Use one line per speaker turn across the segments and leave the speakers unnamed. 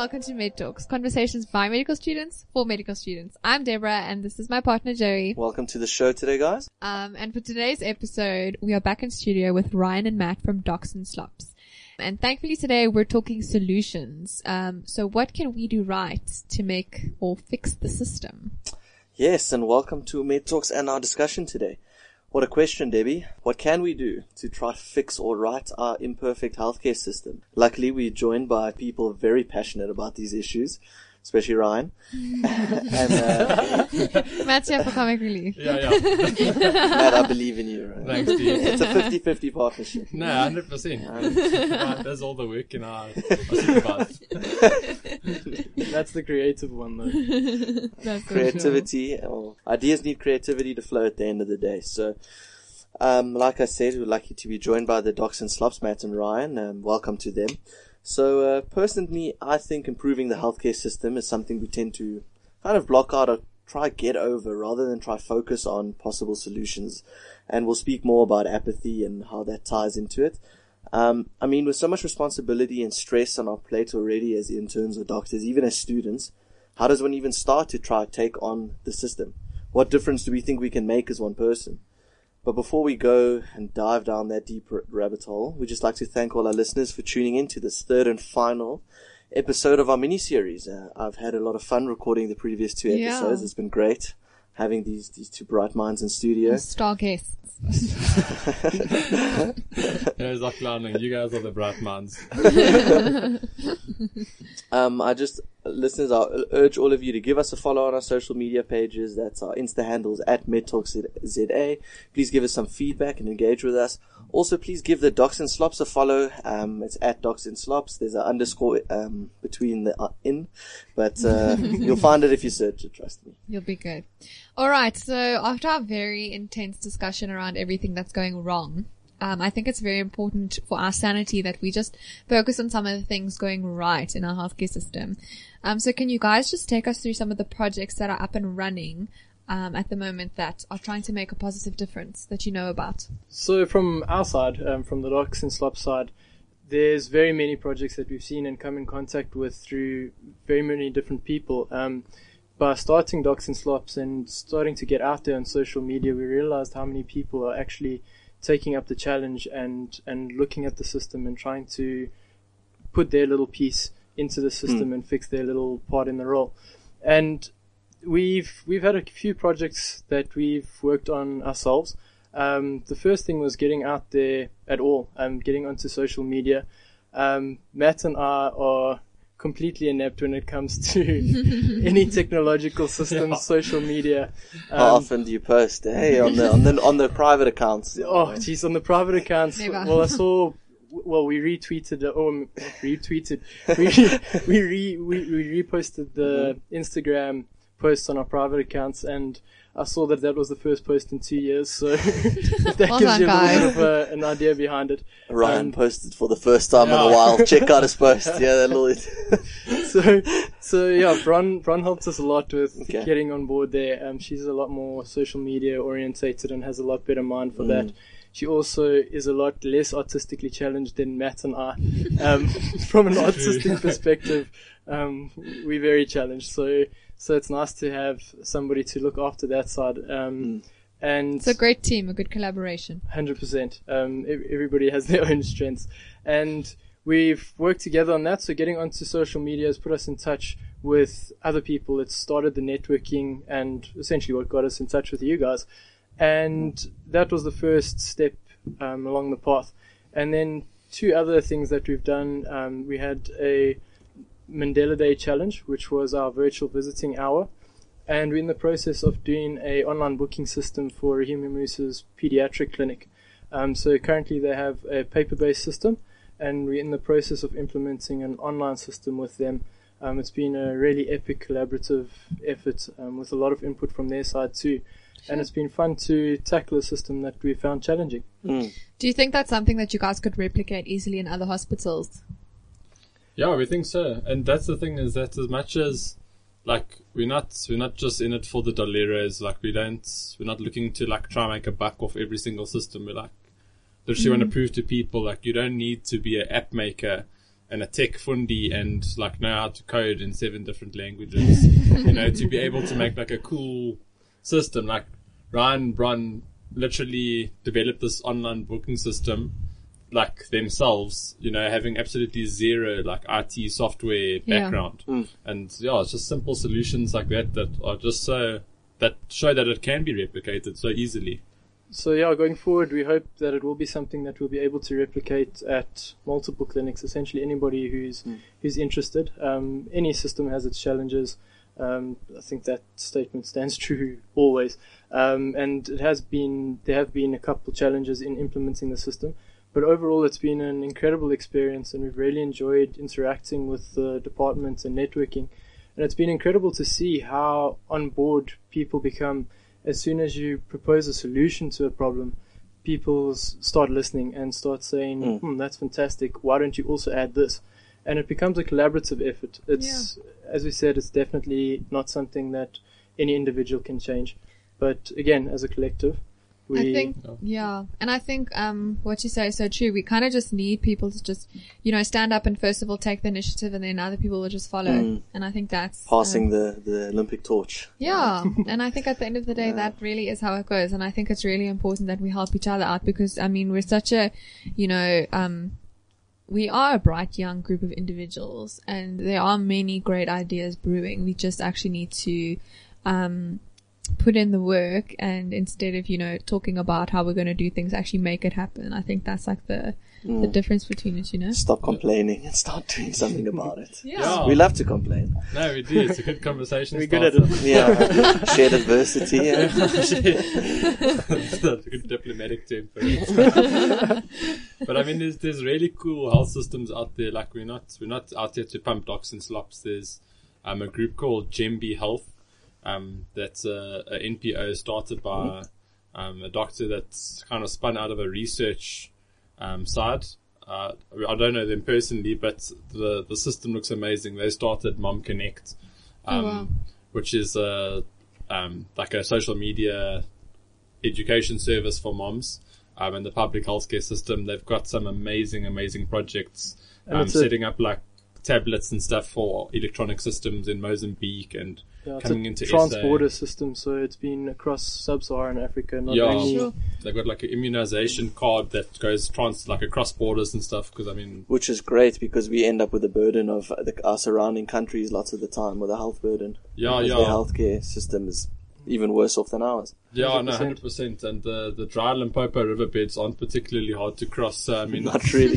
welcome to Med Talks, conversations by medical students for medical students. I'm Deborah and this is my partner Joey.
Welcome to the show today, guys.
And for today's episode, we are back in studio with Ryan and Matt from Docs and Slops. And thankfully today we're talking solutions. So what can we do right to make or fix the system?
Yes, and welcome to Med Talks and our discussion today. What a question, Debbie. What can we do to try to fix or right our imperfect healthcare system? Luckily, we're joined by people very passionate about these issues, especially Ryan.
Matt's here for comic relief.
Yeah.
Matt, I believe in you. Right?
Thanks, Steve.
It's a 50-50 partnership.
No, 100%. Ryan does all the work in our supervise.
That's the creative one, though.
That's
Creativity, or ideas need creativity to flow at the end of the day. So, like I said, we're lucky to be joined by the Docs and Slops, Matt and Ryan. Welcome to them. So, personally, I think improving the healthcare system is something we tend to kind of block out or try get over rather than try focus on possible solutions. And we'll speak more about apathy and how that ties into it. With so much responsibility and stress on our plate already as interns or doctors, even as students, how does one even start to try to take on the system? What difference do we think we can make as one person? But before we go and dive down that deep rabbit hole, we'd just like to thank all our listeners for tuning in to this third and final episode of our mini-series. I've had a lot of fun recording the previous two episodes. Yeah. It's been great having these two bright minds in studio.
Star guests.
It's like clowning. You guys are the bright minds.
Listeners, I urge all of you to give us a follow on our social media pages. That's our Insta handles at MedTalksZA. Please give us some feedback and engage with us. Also, please give the Docs and Slops a follow. It's at Docs and Slops. There's an underscore between the in, but you'll find it if you search it. Trust me.
You'll be good. All right. So after our very intense discussion around everything that's going wrong, I think it's very important for our sanity that we just focus on some of the things going right in our healthcare system. So can you guys just take us through some of the projects that are up and running at the moment that are trying to make a positive difference that you know about? So
from our side, from the Docs and Slops side, there's very many projects that we've seen and come in contact with through very many different people. By starting Docs and Slops and starting to get out there on social media, we realized how many people are actually taking up the challenge and looking at the system and trying to put their little piece into the system and fix their little part in the role. And we've had a few projects that we've worked on ourselves. The first thing was getting out there at all, getting onto social media. Matt and I are completely inept when it comes to any technological systems, social media.
How often do you post? Hey, on the private accounts.
Oh, geez, on the private accounts.
Never.
Well, I saw. Well, we retweeted. We reposted the Instagram posts on our private accounts, and I saw that was the first post in 2 years, so that gives you a little bit of an idea behind it.
Ryan posted for the first time in a while. Check out his post. Yeah, that little.
So yeah, Bron helps us a lot with getting on board there. She's a lot more social media orientated and has a lot better mind for that. She also is a lot less artistically challenged than Matt and I. From an artistic perspective, we're very challenged. So it's nice to have somebody to look after that side. And
it's a great team, a good collaboration.
100%. Everybody has their own strengths. And we've worked together on that. So getting onto social media has put us in touch with other people. It started the networking and essentially what got us in touch with you guys. And that was the first step along the path. And then two other things that we've done. We had a Mandela Day challenge, which was our virtual visiting hour, and we're in the process of doing a online booking system for Rahim Moosa's pediatric clinic. So currently they have a paper-based system, and we're in the process of implementing an online system with them. It's been a really epic collaborative effort with a lot of input from their side too. And it's been fun to tackle a system that we found challenging.
Do you think that's something that you guys could replicate easily in other hospitals?
Yeah, we think so. And that's the thing, is that as much as like we're not just in it for the doleros, like we're not looking to like try and make a buck off every single system. We're like literally want to prove to people like you don't need to be an app maker a tech fundi and like know how to code in 7 different languages, to be able to make like a cool system. Like Ryan Brun literally developed this online booking system like themselves, having absolutely zero like IT software background. And it's just simple solutions like that are just that show that it can be replicated so easily.
So going forward, we hope that it will be something that we'll be able to replicate at multiple clinics. Essentially, anybody who's interested. Any system has its challenges. I think that statement stands true always. And there have been a couple challenges in implementing the system, but overall, it's been an incredible experience, and we've really enjoyed interacting with the departments and networking. And it's been incredible to see how on board people become. As soon as you propose a solution to a problem, people start listening and start saying, that's fantastic. Why don't you also add this? And it becomes a collaborative effort. As we said, it's definitely not something that any individual can change. But again, as a collective, and I think what you say is so true. We kind of just need people to just, stand up and first of all take the initiative, and then other people will just follow. And I think that's
passing the Olympic torch.
Yeah, and I think at the end of the day, that really is how it goes. And I think it's really important that we help each other out because, we're such a, we are a bright young group of individuals, and there are many great ideas brewing. We just actually need to put in the work, and instead of talking about how we're going to do things, actually make it happen. I think that's like the difference between it.
Stop complaining and start doing something about it.
Yeah.
We love to complain.
No, we do. It's a good conversation.
We're good at it.
Yeah, shared adversity. Yeah.
That's a good diplomatic term for it. But there's really cool health systems out there. Like we're not out here to pump docs and slops. There's a group called Gembi Health. That's a NPO started by a doctor that's kind of spun out of a research side. I don't know them personally, but the system looks amazing. They started Mom Connect, which is like a social media education service for moms. And the public healthcare system, they've got some amazing projects, setting up like tablets and stuff for electronic systems in Mozambique and coming into
trans-border system, so it's been across sub-Saharan Africa.
They've
got like an immunization card that goes across borders and stuff.
Which is great because we end up with the burden of our surrounding countries lots of the time with a health burden. Their healthcare system is even worse off than ours.
100%. And the dry Limpopo riverbeds aren't particularly hard to cross.
Not really.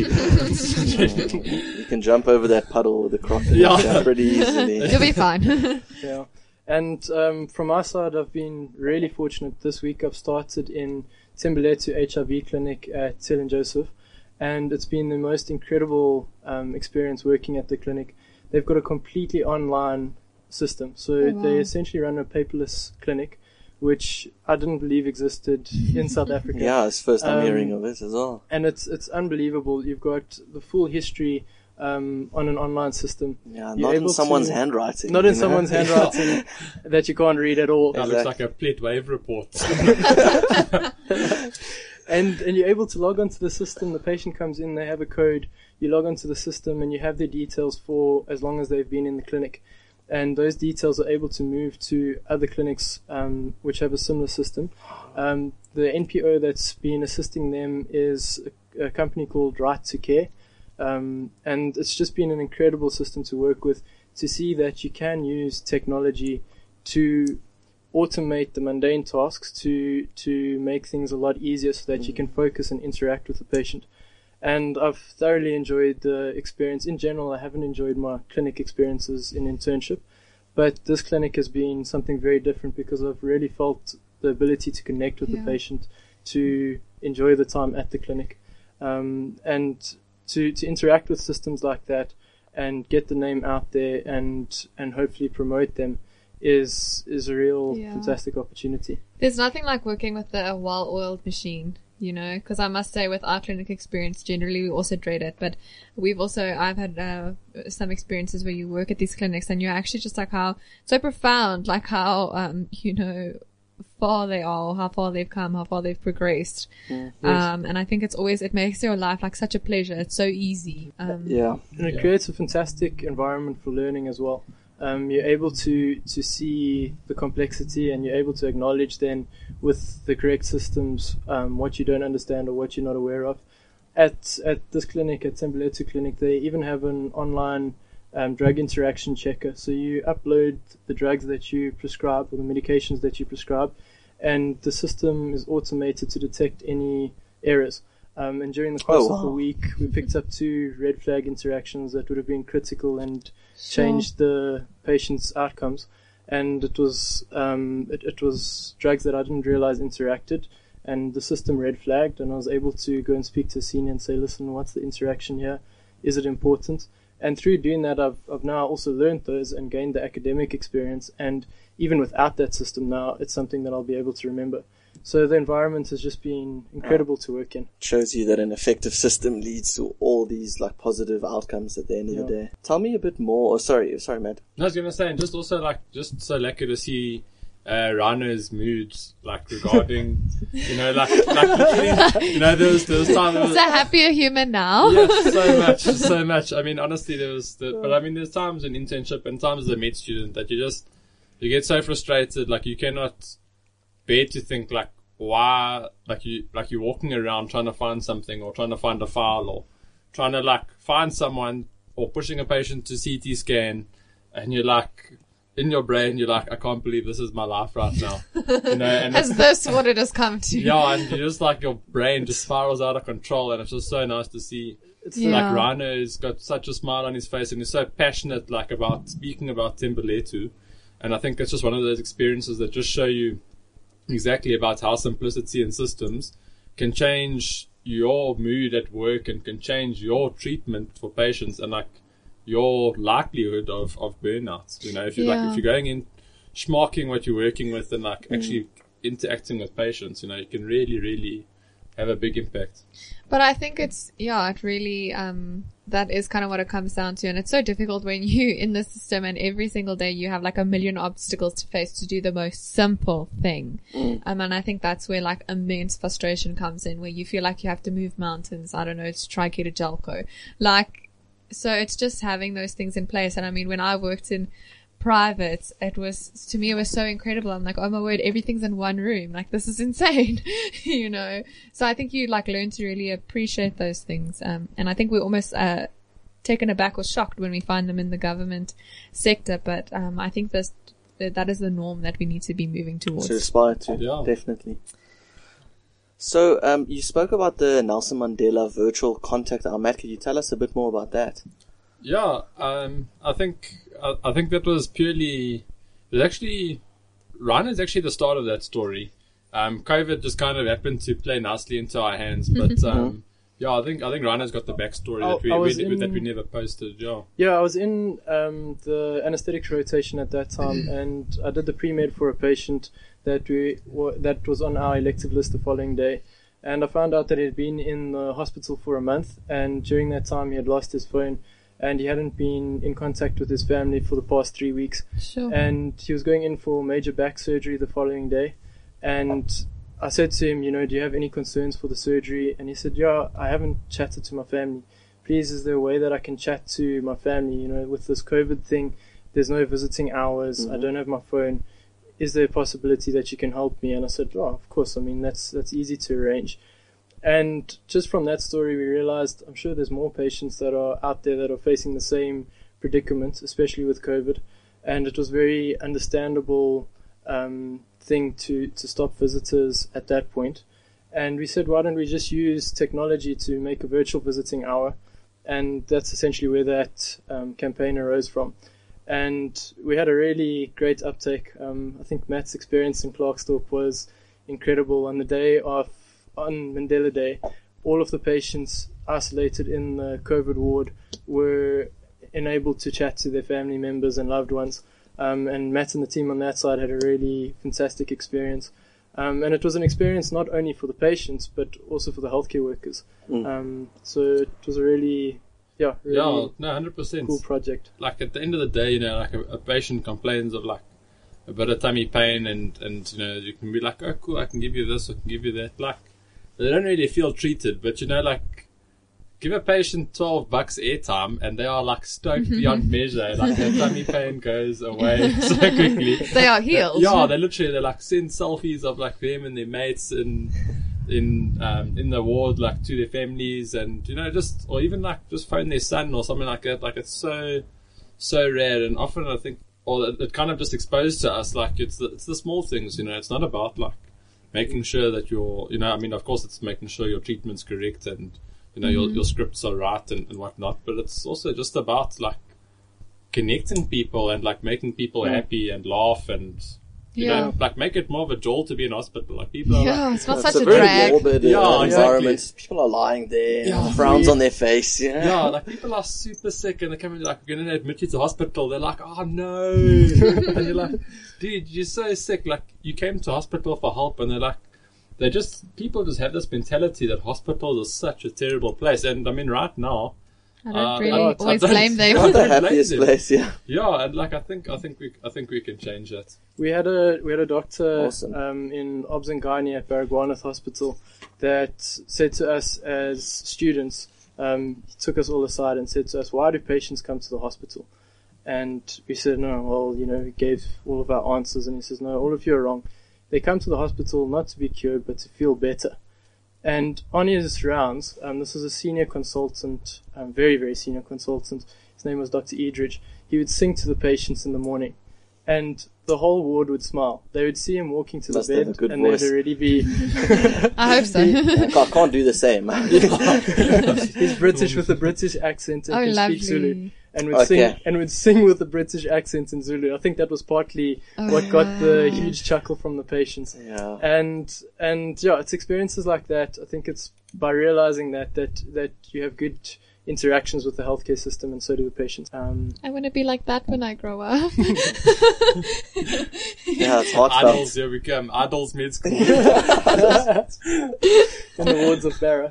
You can jump over that puddle with a crocodile pretty easily.
You'll be fine.
Yeah. And from our side, I've been really fortunate. This week I've started in Tembeletu HIV clinic at St. Joseph, and it's been the most incredible experience working at the clinic. They've got a completely online system. So they essentially run a paperless clinic, which I didn't believe existed in South Africa.
Yeah, it's first time hearing of it as well.
And it's unbelievable. You've got the full history on an online system.
Yeah, not in someone's handwriting.
Not in someone's handwriting that you can't read at all.
That looks like a plate wave report.
And you're able to log onto the system. The patient comes in, they have a code. You log onto the system and you have their details for as long as they've been in the clinic. And those details are able to move to other clinics which have a similar system. The NPO that's been assisting them is a company called Right to Care. And it's just been an incredible system to work with, to see that you can use technology to automate the mundane tasks, to make things a lot easier so that you can focus and interact with the patient. And I've thoroughly enjoyed the experience. In general, I haven't enjoyed my clinic experiences in internship, but this clinic has been something very different because I've really felt the ability to connect with the patient, to enjoy the time at the clinic, and to interact with systems like that and get the name out there and hopefully promote them is a real fantastic opportunity.
There's nothing like working with a well-oiled machine, because I must say with our clinic experience, generally we also dread it, but I've had some experiences where you work at these clinics and you're actually just like so profound, like how, far they are, or how far they've come, how far they've progressed.
Yes.
And I think it makes your life like such a pleasure. It's so easy.
Yeah.
And it creates a fantastic environment for learning as well. You're able to see the complexity, and you're able to acknowledge then with the correct systems what you don't understand or what you're not aware of. At this clinic, at Tembeletu Clinic, they even have an online drug interaction checker. So you upload the drugs that you prescribe or the medications that you prescribe, and the system is automated to detect any errors. And during the course of the week, we picked up 2 red flag interactions that would have been critical and changed the patient's outcomes. And it was drugs that I didn't realize interacted, and the system red flagged, and I was able to go and speak to a senior and say, listen, what's the interaction here? Is it important? And through doing that, I've now also learned those and gained the academic experience. And even without that system now, it's something that I'll be able to remember. So the environment has just been incredible to work in.
Shows you that an effective system leads to all these like positive outcomes at the end of the day. Tell me a bit more. Sorry, Matt.
No, I was gonna say, and just also just so lucky to see Rana's moods, like regarding, there was time.
Is a happier human now?
Yes, so much. I mean, honestly, there's times in internship and times as a med student that you get so frustrated, like you cannot bear to think like why, like you're walking around trying to find something or trying to find a file or trying to like find someone or pushing a patient to CT scan, and you're like, in your brain, you're like, I can't believe this is my life right now. And
is this what it has come to?
Yeah, and you just like your brain just spirals out of control, and it's just so nice to see. Like Rano's got such a smile on his face, and he's so passionate, like about speaking about Tembeletu. And I think it's just one of those experiences that just show you exactly about how simplicity and systems can change your mood at work and can change your treatment for patients and like your likelihood of burnout. If you're going in schmarking what you're working with and like actually interacting with patients, you can really, really have a big impact.
But I think it really, that is kind of what it comes down to. And it's so difficult when you in the system and every single day you have like a million obstacles to face to do the most simple thing. And I think that's where like immense frustration comes in, where you feel like you have to move mountains, I don't know, to try get a Jelco. So it's just having those things in place. And I mean, when I worked in private, it was so incredible. I'm like, oh my word, everything's in one room. Like, this is insane, So I think you like learn to really appreciate those things. And I think we're almost, taken aback or shocked when we find them in the government sector. But, I think that is the norm that we need to be moving towards.
To aspire to, definitely. So, you spoke about the Nelson Mandela virtual contact hour. Matt, could you tell us a bit more about that?
Yeah, I think that was purely, Ryan is actually the start of that story. COVID just kind of happened to play nicely into our hands, but I think Rana's got the backstory that we never posted.
I was in the anesthetics rotation at that time, and I did the pre-med for a patient that was on our elective list the following day, and I found out that he had been in the hospital for a month, and during that time he had lost his phone, and he hadn't been in contact with his family for the past 3 weeks.
Sure.
And he was going in for major back surgery the following day, and I said to him, do you have any concerns for the surgery? And he said, I haven't chatted to my family. Please, is there a way that I can chat to my family? With this COVID thing, there's no visiting hours. I don't have my phone. Is there a possibility that you can help me? And I said, of course. I mean, that's easy to arrange. And just from that story, we realized, I'm sure there's more patients that are out there that are facing the same predicament, especially with COVID. And it was very understandable thing to stop visitors at that point. And we said, why don't we just use technology to make a virtual visiting hour? And that's essentially where that campaign arose from. And we had a really great uptake. I think Matt's experience in Klerksdorp was incredible. On Mandela Day, all of the patients isolated in the COVID ward were enabled to chat to their family members and loved ones. And Matt and the team on that side had a really fantastic experience. And it was an experience not only for the patients, but also for the healthcare workers. So it was a really
100%
cool project.
Like at the end of the day, like a patient complains of like a bit of tummy pain and, you know, you can be like, oh cool, I can give you this, I can give you that. Like, they don't really feel treated, but you know, like, give a patient $12 airtime and they are like stoked beyond measure. Like their tummy pain goes away so quickly.
They are healed.
Yeah, they like send selfies of like them and their mates in the ward, like to their families, and you know, or even like just phone their son or something like that. Like it's so rare, and often I think, or it kind of just exposed to us, like it's the small things, you know. It's not about like making sure that you're, you know, I mean, of course it's making sure your treatment's correct and you know your scripts are right and whatnot, but it's also just about like connecting people and like making people happy and laugh and. You know, like make it more of a jolt to be in hospital. Like people are like,
it's not
it's
such a
very
drag.
morbid environment.
Exactly.
People are lying there, frowns on their face.
Yeah, like people are super sick and they come in like, we're going to admit you to hospital. They're like, oh no. And you're like, dude, you're so sick. Like you came to hospital for help, and they're like, people just have this mentality that hospitals are such a terrible place. And I mean, right now,
I don't really always blame them.
Not the happiest place, yeah.
Yeah, and like I think we can change that.
We had a doctor
Awesome.
in Obs and Gynae at Baragwanath Hospital that said to us as students, he took us all aside and said to us, why do patients come to the hospital? And we said, no, well, you know, we gave all of our answers, and he says, no, all of you are wrong. They come to the hospital not to be cured, but to feel better. And on his rounds, this was a senior consultant, very, very senior consultant. His name was Dr. Edridge. He would sing to the patients in the morning, and the whole ward would smile. They would see him walking to
Must
the
have a
bed,
good
and
voice.
they'd already be.
I hope so.
I can't do the same.
He's British with a British accent and
Oh,
can
lovely.
speak Zulu, and would sing with a British accent in Zulu. I think that was partly what got the huge chuckle from the patients.
Yeah.
And yeah, it's experiences like that. I think it's by realizing that you have good interactions with the healthcare system, and so do the patients.
I want to be like that when I grow up.
Yeah, it's heartfelt.
Idols, here we come. Idols med school.
In the wards of Barra.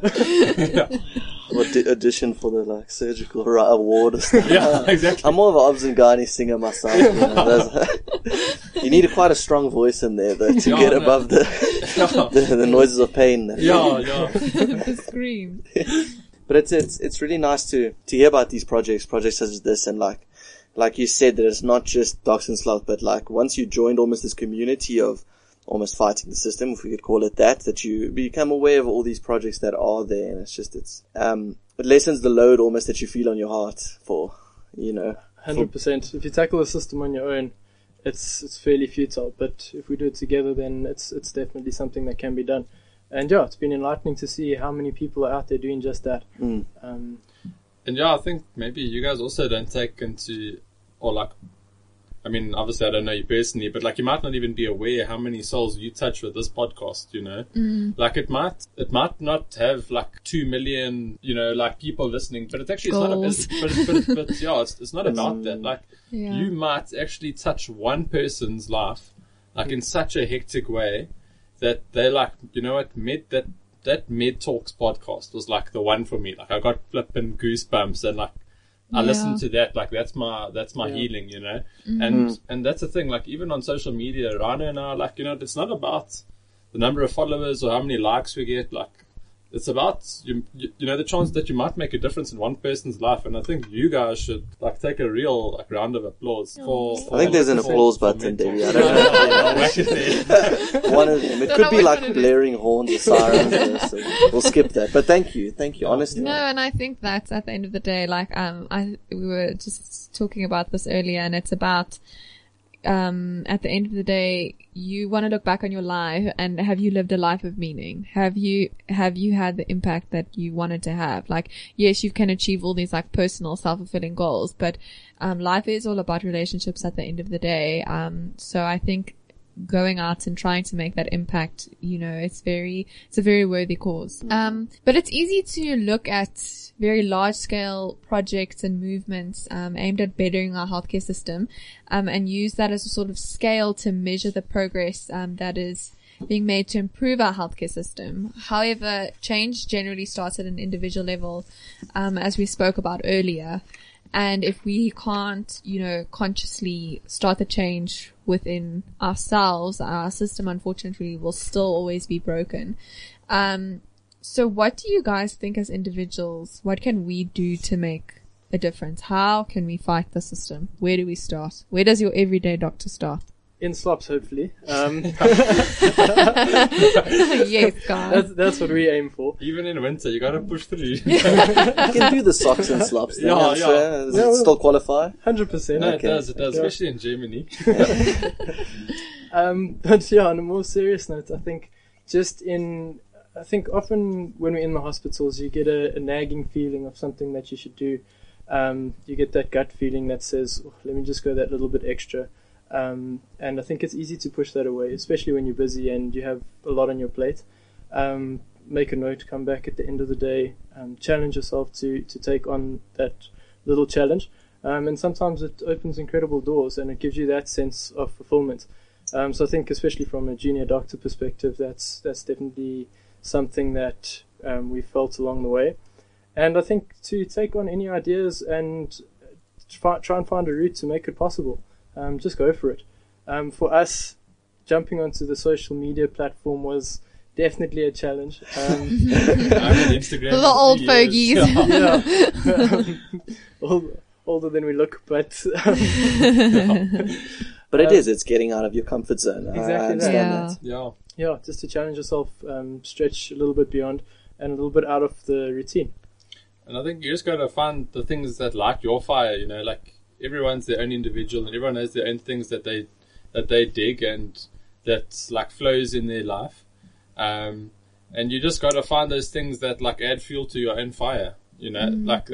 Audition for the like surgical award or something.
Yeah, exactly.
I'm more of an Obs and Gynae singer myself. You know, you need quite a strong voice in there though to get above the noises of pain.
Yeah.
The scream.
But it's really nice to hear about these projects such as this, and like you said, that it's not just Docs and Sloth, but like once you joined almost this community of almost fighting the system, if we could call it that you become aware of all these projects that are there, and it lessens the load almost that you feel on your heart for, you know.
100%. If you tackle the system on your own, it's fairly futile. But if we do it together, then it's definitely something that can be done. And yeah, it's been enlightening to see how many people are out there doing just that.
And yeah, I think maybe you guys also don't take into, or like, I mean, obviously I don't know you personally, but like you might not even be aware how many souls you touch with this podcast, you know? Like it might not have like 2 million, you know, like people listening, but it's actually,
Goals.
but yeah, it's not about that. Like you might actually touch one person's life, like in such a hectic way that they're like, you know what, that Med Talks podcast was like the one for me. Like I got flipping goosebumps, and like I listened to that, like that's my healing, you know. And that's the thing, like even on social media, Rana and I, like, you know, it's not about the number of followers or how many likes we get, like it's about you know, the chance that you might make a difference in one person's life. And I think you guys should like take a real like round of applause for
I think there's an applause button, Debbie. I don't know. One of them. It could be like blaring horns or sirens. So we'll skip that. But thank you, honestly.
No, and I think that's at the end of the day, like, we were just talking about this earlier, and it's about, at the end of the day, you want to look back on your life and have you lived a life of meaning? Have you had the impact that you wanted to have? Like, yes, you can achieve all these like personal self-fulfilling goals, but, life is all about relationships at the end of the day. So I think going out and trying to make that impact, you know, it's a very worthy cause. But it's easy to look at very large scale projects and movements, aimed at bettering our healthcare system, and use that as a sort of scale to measure the progress, that is being made to improve our healthcare system. However, change generally starts at an individual level, as we spoke about earlier. And if we can't, you know, consciously start the change within ourselves, our system unfortunately will still always be broken. So what do you guys think as individuals? What can we do to make a difference? How can we fight the system? Where do we start? Where does your everyday doctor start?
In slops, hopefully.
Yes, guys.
That's what we aim for.
Even in winter, you gotta push through.
You can do the socks and slops. Then,
Yeah,
I'm
yeah.
sure. Does
Yeah,
it
well-
still qualify?
100%.
No,
Okay.
it does,
Yeah.
especially in Germany.
But yeah, on a more serious note, I think often when we're in the hospitals, you get a nagging feeling of something that you should do. You get that gut feeling that says, oh, let me just go that little bit extra. And I think it's easy to push that away, especially when you're busy and you have a lot on your plate. Make a note, come back at the end of the day, challenge yourself to take on that little challenge. And sometimes it opens incredible doors and it gives you that sense of fulfillment. So I think, especially from a junior doctor perspective, that's definitely something that we felt along the way. And I think to take on any ideas and try and find a route to make it possible, just go for it. For us, jumping onto the social media platform was definitely a challenge.
I'm on Instagram.
The
for
old
3 years.
fogies.
Yeah. Older than we look, but
But it's getting out of your comfort zone. I
Exactly
understand
that.
that.
Yeah.
yeah, just to challenge yourself, stretch a little bit beyond and a little bit out of the routine.
And I think you just gotta find the things that light your fire, you know, like everyone's their own individual and everyone has their own things that they dig and that like flows in their life. And you just gotta find those things that like add fuel to your own fire, you know, like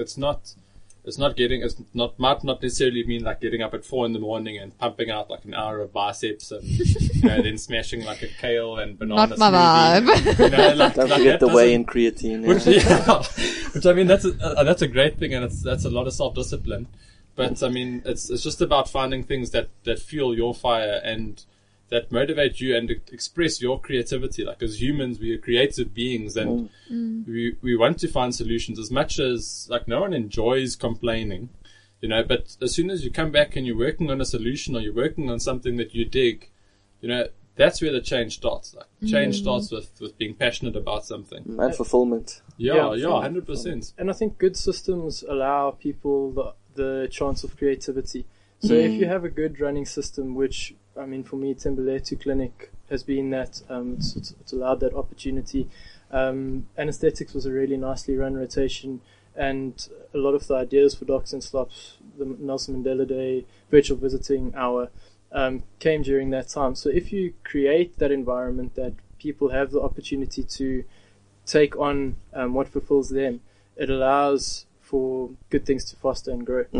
might not necessarily mean like getting up at 4 a.m. and pumping out like an hour of biceps and, you know, then smashing like a kale and banana
Not my
smoothie.
vibe.
You know, like,
Don't
like
forget
that
the whey
doesn't-
and creatine.
Which,
Yeah.
which I mean, that's a great thing, and that's a lot of self-discipline. But I mean, it's just about finding things that fuel your fire and that motivate you and express your creativity. Like as humans, we are creative beings, and we want to find solutions. As much as like no one enjoys complaining, you know. But as soon as you come back and you're working on a solution or you're working on something that you dig, you know, that's where the change starts. Like change starts with being passionate about something.
And fulfillment.
Yeah,
Yeah,
100%.
And I think good systems allow people the chance of creativity. So if you have a good running system, which, I mean, for me, Tembeletu Clinic has been that, it's allowed that opportunity. Anesthetics was a really nicely run rotation, and a lot of the ideas for Docs and Slops, the Nelson Mandela Day, virtual visiting hour, came during that time. So if you create that environment that people have the opportunity to take on what fulfills them, it allows for good things to foster and grow.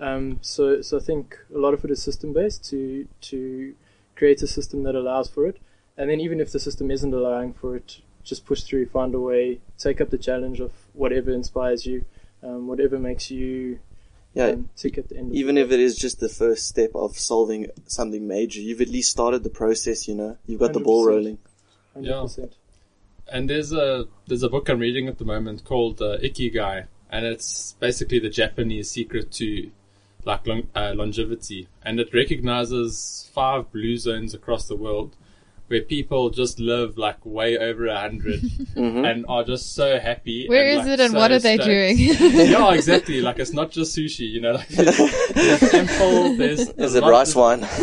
So I think a lot of it is system based to create a system that allows for it, and then even if the system isn't allowing for it, just push through, find a way, take up the challenge of whatever inspires you, whatever makes you tick at the end.
Even if it is just the first step of solving something major, you've at least started the process. You know, you've got the ball
100%.
rolling.
100%.
And there's a book I'm reading at the moment called Ikigai, and it's basically the Japanese secret to like longevity, and it recognizes 5 blue zones across the world where people just live like way over 100 and are just so happy.
Where
and,
is
like,
it and
so
what are they
stoked.
doing?
Yeah, exactly. Like it's not just sushi, you know. Like there's temple, there's
Is it rice wine?
Yeah,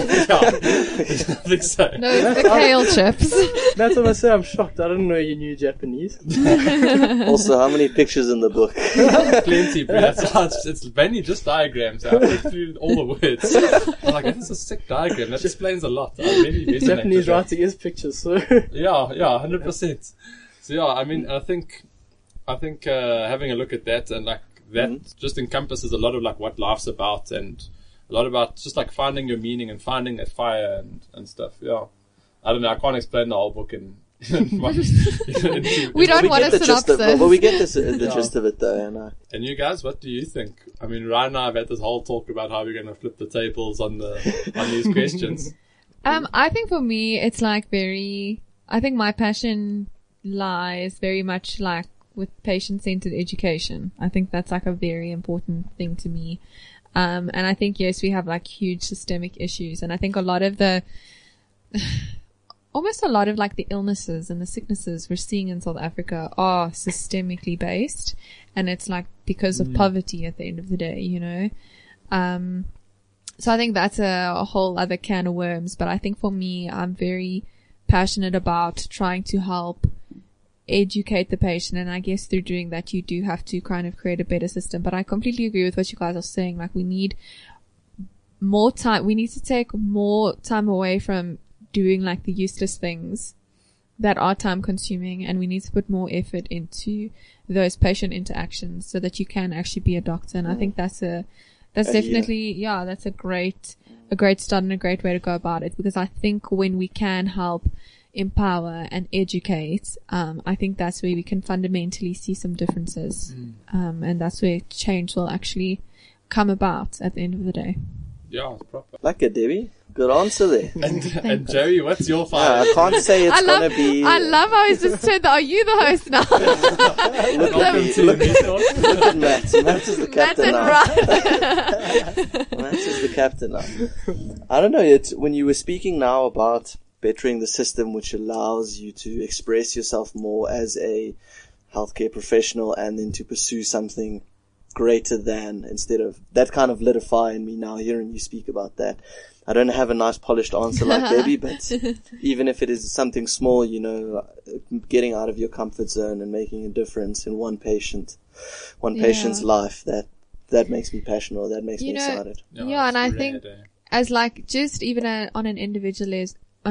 I think so.
No, it's the kale chips.
That's what I say. I'm shocked. I didn't know you knew Japanese.
Also, how many pictures in the book?
Plenty, bro. That's how it's mainly just diagrams. I looked through all the words. I'm like, that's a sick diagram. That explains a lot. I really resonate
Japanese
with that.
writing is pictures, so
Yeah, 100%. So yeah, I mean, I think having a look at that and like that just encompasses a lot of like what life's about and a lot about just like finding your meaning and finding that fire and stuff. Yeah, I don't know. I can't explain the whole book in.
We don't want
get
a
the gist of
synopsis.
but we get the gist of it though. And
And you guys, what do you think? I mean, Ryan and I have had this whole talk about how we're going to flip the tables on these questions.
I think for me, it's like I think my passion lies very much like with patient-centered education. I think that's like a very important thing to me. And I think, yes, we have like huge systemic issues. And I think almost a lot of like the illnesses and the sicknesses we're seeing in South Africa are systemically based. And it's like because of poverty at the end of the day, you know. So I think that's a whole other can of worms. But I think for me, I'm very passionate about trying to help educate the patient. And I guess through doing that, you do have to kind of create a better system. But I completely agree with what you guys are saying. Like, we need more time. We need to take more time away from doing like the useless things that are time consuming, and we need to put more effort into those patient interactions so that you can actually be a doctor. And I think that's definitely, that's a great start and a great way to go about it, because I think when we can help empower and educate, I think that's where we can fundamentally see some differences. And that's where change will actually come about at the end of the day.
Yeah, it's proper.
Like it, Debbie. Good answer there.
And Joey, what's your fire?
I can't say it's going to be...
I love how he's just said that. Are you the host now?
Look at Matt. Matt is the captain now.
Right.
Matt is the captain now. I don't know, when you were speaking now about bettering the system which allows you to express yourself more as a healthcare professional and then to pursue something greater than, instead of, that kind of lit a fire in me now hearing you speak about that. I don't have a nice polished answer like Debbie, but even if it is something small, you know, getting out of your comfort zone and making a difference in one patient's life, that makes me passionate, or that makes me excited.
Yeah, and I think as like, just even on an individual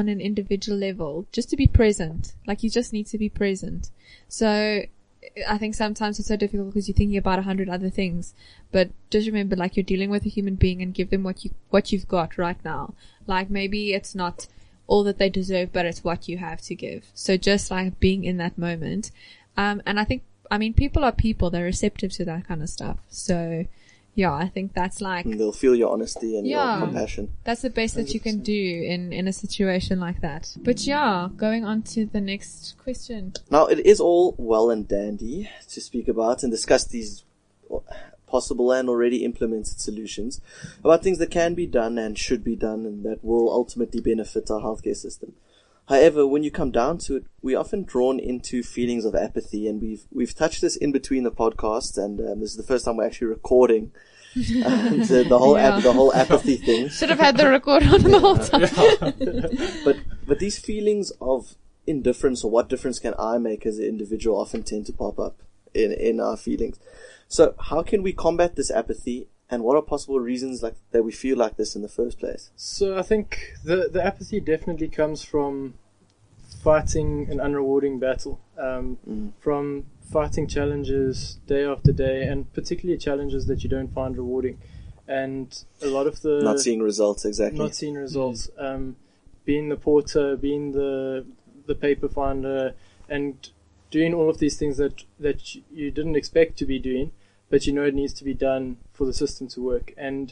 level, just to be present, like you just need to be present. So I think sometimes it's so difficult because you're thinking about 100 other things, but just remember, like, you're dealing with a human being and give them what you've got right now. Like, maybe it's not all that they deserve, but it's what you have to give. So just like being in that moment. And I mean, people are people, they're receptive to that kind of stuff. So yeah, I think that's like,
and they'll feel your honesty and your compassion.
That's the best that you can do in a situation like that. But yeah, going on to the next question.
Now, it is all well and dandy to speak about and discuss these possible and already implemented solutions about things that can be done and should be done and that will ultimately benefit our healthcare system. However, when you come down to it, we're often drawn into feelings of apathy, and we've touched this in between the podcasts, and this is the first time we're actually recording the whole apathy thing.
Should have had the record on the whole time.
But these feelings of indifference, or what difference can I make as an individual, often tend to pop up in our feelings. So how can we combat this apathy? And what are possible reasons like that we feel like this in the first place?
So I think the apathy definitely comes from fighting an unrewarding battle, from fighting challenges day after day, and particularly challenges that you don't find rewarding. And a lot of the...
Not seeing results, exactly.
Not seeing results. Being the porter, being the paper finder, and doing all of these things that you didn't expect to be doing, but you know it needs to be done for the system to work. And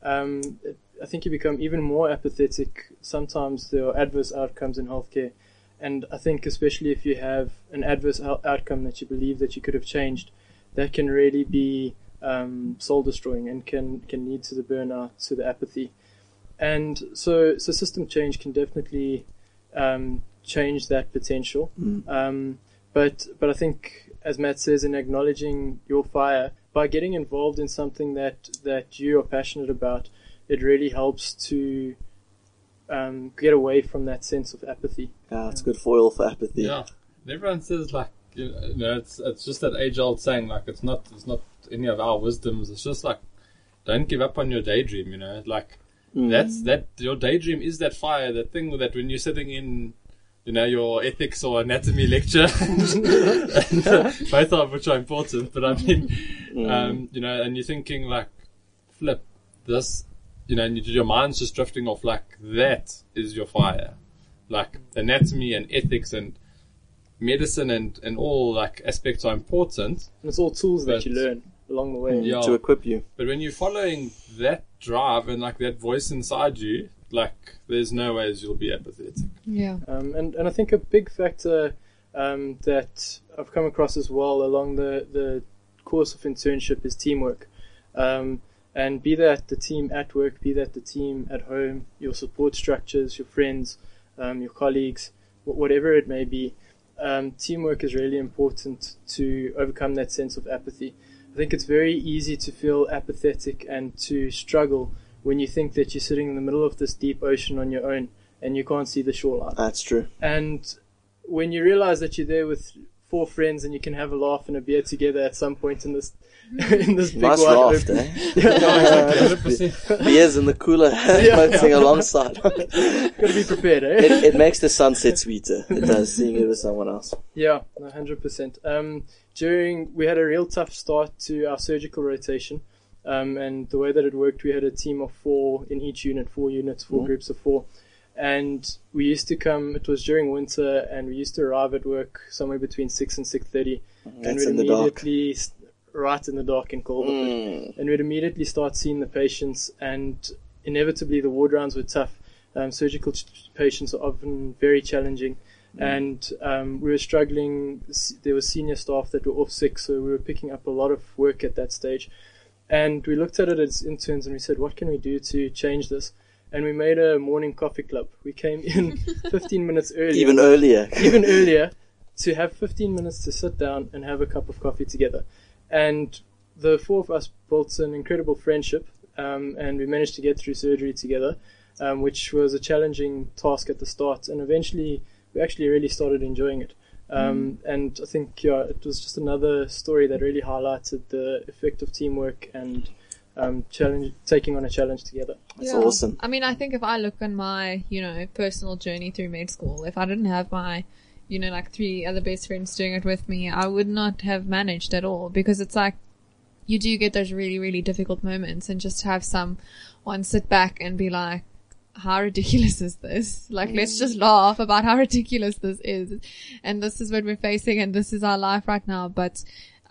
I think you become even more apathetic. Sometimes there are adverse outcomes in healthcare, and I think especially if you have an adverse outcome that you believe that you could have changed, that can really be soul destroying and can lead to the burnout, to the apathy. And so system change can definitely change that potential. But I think, as Matt says, in acknowledging your fire, by getting involved in something that you are passionate about, it really helps to get away from that sense of apathy.
Yeah, it's good foil for apathy.
Yeah, and everyone says like, you know, it's just that age-old saying, like, it's not any of our wisdoms. It's just like, don't give up on your daydream. You know, like that your daydream is that fire, that thing that when you're sitting in, you know, your ethics or anatomy lecture, and, both of which are important, but I mean, you know, and you're thinking like, flip this, you know, and your mind's just drifting off, like, that is your fire. Like, anatomy and ethics and medicine and all, like, aspects are important.
And it's all tools that you learn along the way.
To equip you.
But when you're following that drive and, like, that voice inside you, like, there's no ways you'll be apathetic.
Yeah.
And I think a big factor that I've come across as well along the course of internship is teamwork. And be that the team at work, be that the team at home, your support structures, your friends, your colleagues, whatever it may be, teamwork is really important to overcome that sense of apathy. I think it's very easy to feel apathetic and to struggle when you think that you're sitting in the middle of this deep ocean on your own and you can't see the shoreline.
That's true.
And when you realize that you're there with 4 friends and you can have a laugh and a beer together at some point in this big
Nice
wide
raft,
open.
eh? Beers in the cooler, floating alongside.
Gotta be prepared, eh?
It makes the sunset sweeter. It does, seeing it with someone else.
Yeah, 100%. We had a real tough start to our surgical rotation. And the way that it worked, we had a team of 4 in each unit, 4 units, 4 groups of 4. And we used to come, it was during winter, and we used to arrive at work somewhere between 6 and 6:30. And we'd
in the dark.
immediately, right in the dark in Kolberg. And we'd immediately start seeing the patients, and inevitably the ward rounds were tough. Surgical patients are often very challenging. And we were struggling. There were senior staff that were off sick, so we were picking up a lot of work at that stage. And we looked at it as interns and we said, what can we do to change this? And we made a morning coffee club. We came in 15 minutes early.
Even earlier.
Even earlier, to have 15 minutes to sit down and have a cup of coffee together. And the 4 of us built an incredible friendship, and we managed to get through surgery together, which was a challenging task at the start. And eventually, we actually really started enjoying it. And I think it was just another story that really highlighted the effect of teamwork and taking on a challenge together.
That's awesome.
I mean, I think if I look on my, personal journey through med school, if I didn't have my, 3 other best friends doing it with me, I would not have managed at all, because it's like, you do get those really, really difficult moments, and just to have someone sit back and be like, how ridiculous is this? Like, let's just laugh about how ridiculous this is. And this is what we're facing, and this is our life right now. But,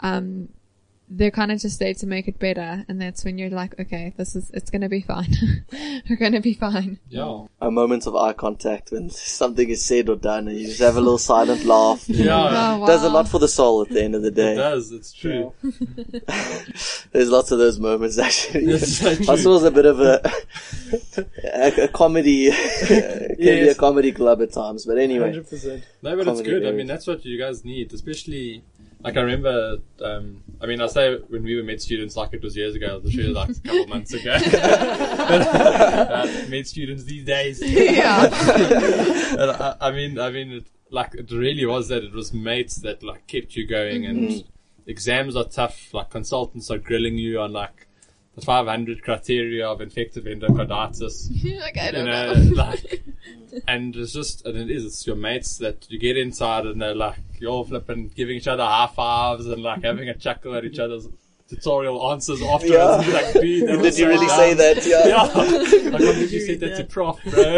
they're kind of just there to make it better. And that's when you're like, okay, it's going to be fine. We're going to be fine.
Yeah.
A moment of eye contact when something is said or done, and you just have a little silent laugh.
Yeah.
Oh, wow.
Does a lot for the soul at the end of the day.
It does, it's true.
There's lots of those moments, actually.
It's so true.
Hospital's a bit of a comedy, can be a comedy club at times, but anyway.
100%.
No, but it's
Comedy
good. I
areas.
mean, that's what you guys need, especially, like, I remember, I say when we were med students, like it was years ago, I'm sure like a couple months ago. Med students these days.
Yeah.
And I mean, it really was that it was mates that, like, kept you going, and exams are tough, like, consultants are grilling you on, like, the 500 criteria of infective endocarditis.
Like, I don't
know,
know.
like, and it's your mates that you get inside and they're like, you're all flipping, giving each other high fives and like having a chuckle at each other's tutorial answers afterwards.
Yeah.
And you're like, dude, that
Did
was
you
so
really
dumb.
say that? Yeah.
Yeah. Like, why did you say that to Prof, bro?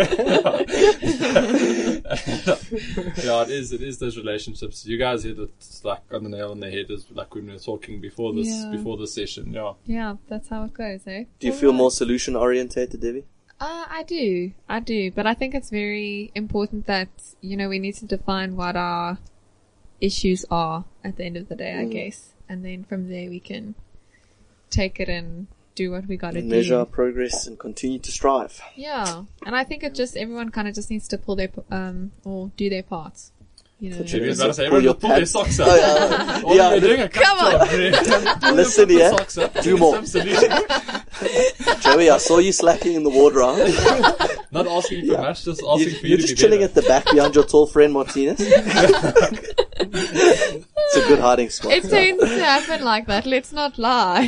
Yeah, it is those relationships. You guys hit it like on the nail on the head, as like when we were talking before this session. Yeah.
Yeah, that's how it goes, eh?
Do you feel more solution orientated, Debbie?
I do, but I think it's very important that, we need to define what our issues are at the end of the day, I guess. And then from there we can take it and do what we gotta do.
Measure our progress and continue to strive.
Yeah. And I think everyone kind of just needs to pull their, or do their parts.
Maybe I was about to say,
Pull
everyone
your
pull their
pants.
socks up.
Oh, yeah.
All
Yeah.
you're doing a
Come on.
Listen
Pull the
here.
socks up.
Do more.
Some solution.
Joey, I saw you slacking in the ward round.
Not asking for much, just asking for you
You're
to
just
be
chilling
better.
at the back behind your tall friend Martinez. It's a good hiding spot.
It tends to happen like that. Let's not lie.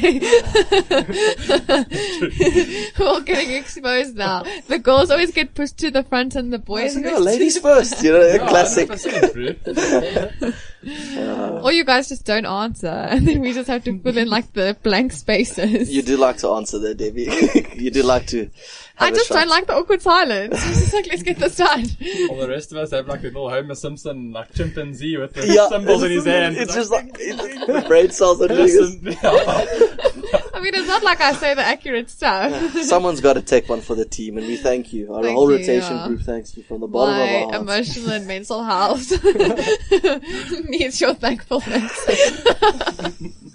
We're all getting exposed now. The girls always get pushed to the front and the boys.
Yeah, ladies first, classic.
100%, bro.
Or you guys just don't answer, and then we just have to fill in like the blank spaces.
You do like to answer there, Debbie. You do like to
I
have a
just
shot.
don't like the awkward silence. It's just like, let's get this done.
All the rest of us have like a little Homer Simpson, like chimpanzee with the
Yeah,
symbols in his hand.
It's just like the brain cells are doing this.
Listen, yeah.
I mean, it's not like I say the accurate stuff.
Someone's got to take one for the team, and we thank you. Our
Thank
whole
you,
rotation
yeah.
group thanks you from the bottom
My
of our hearts.
emotional and mental health needs your thankfulness.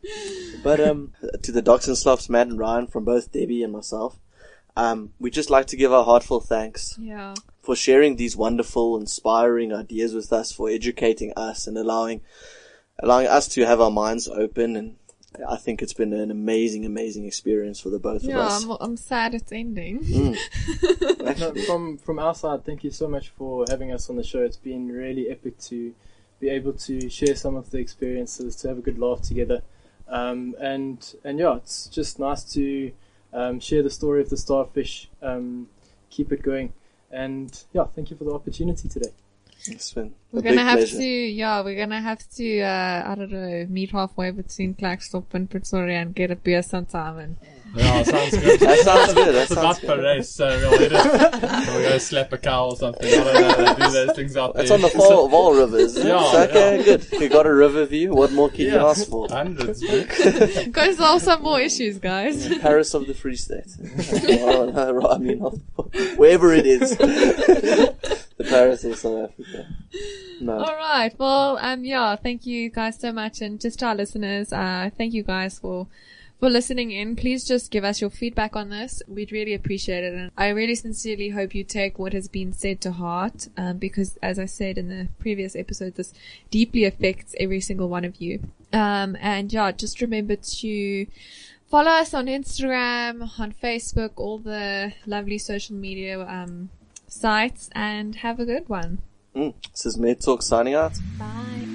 But to the Docs and Slops, Matt and Ryan, from both Debbie and myself, we'd just like to give our heartfelt thanks
Yeah.
for sharing these wonderful, inspiring ideas with us, for educating us and allowing us to have our minds open. And I think it's been an amazing, amazing experience for the both of
Yeah,
us.
I'm sad it's ending.
No, from our side, thank you so much for having us on the show. It's been really epic to be able to share some of the experiences, to have a good laugh together. And yeah, it's just nice to share the story of the starfish, keep it going. And yeah, thank you for the opportunity today.
It's been
We're
a
gonna
big
have
pleasure.
to, I don't know, meet halfway between Klerksdorp and Pretoria and get a beer sometime. And
Yeah, sounds good.
That sounds good. That
It's about
sounds
per
good.
race, so we'll hit it. We'll go slap a cow or something. I don't know. They do those things out
That's
there.
on the Vaal Rivers.
Yeah,
It's okay,
yeah.
good. You got a river view. What more can you
Yeah.
ask for?
Hundreds.
go solve some more issues, guys.
Paris of the Free State. I mean, wherever it is. The Paris of South Africa. No.
All right. Well, yeah, thank you guys so much. And just to our listeners, thank you guys for listening in. Please just give us your feedback on this. We'd really appreciate it. And I really sincerely hope you take what has been said to heart, because as I said in the previous episode, this deeply affects every single one of you. And yeah, just remember to follow us on Instagram, on Facebook, all the lovely social media, sites, and have a good one.
This is Med Talk signing out.
Bye.